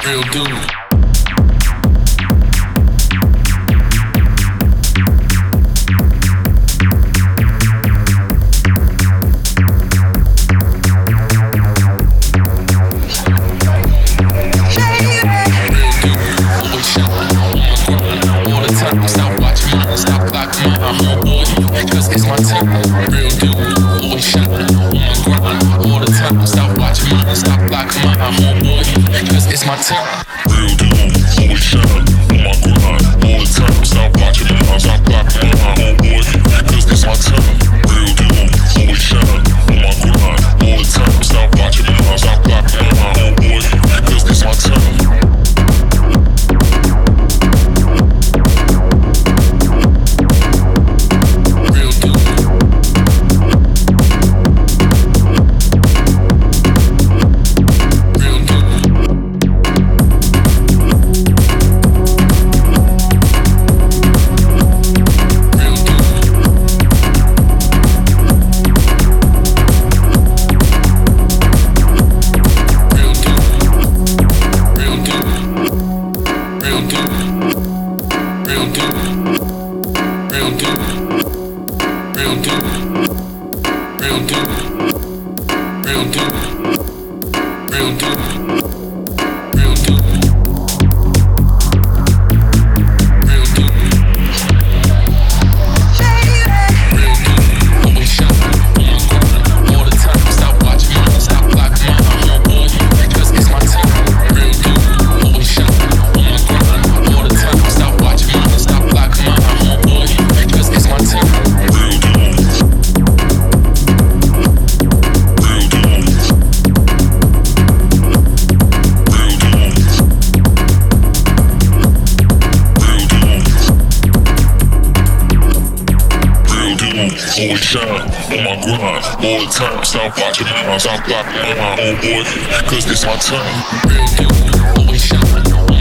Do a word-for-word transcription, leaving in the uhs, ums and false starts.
real dude. Cause it's my time, real dude, always shine on my grind all the time. Stop watching mine, stop blocking my homeboy. Cause it's my time, real dude, always shine on my grind all the time. Stop watching mine, stop blocking my homeboy. Cause it's my time, real dude, always shine on my grind all the time. Stop watching mine, stop blocking my homeboy. Cause it's my time. Always shine on my grind all the time. Stop watching me, stop blocking my homeboy. Cause it's my time. Real dude, always shine on my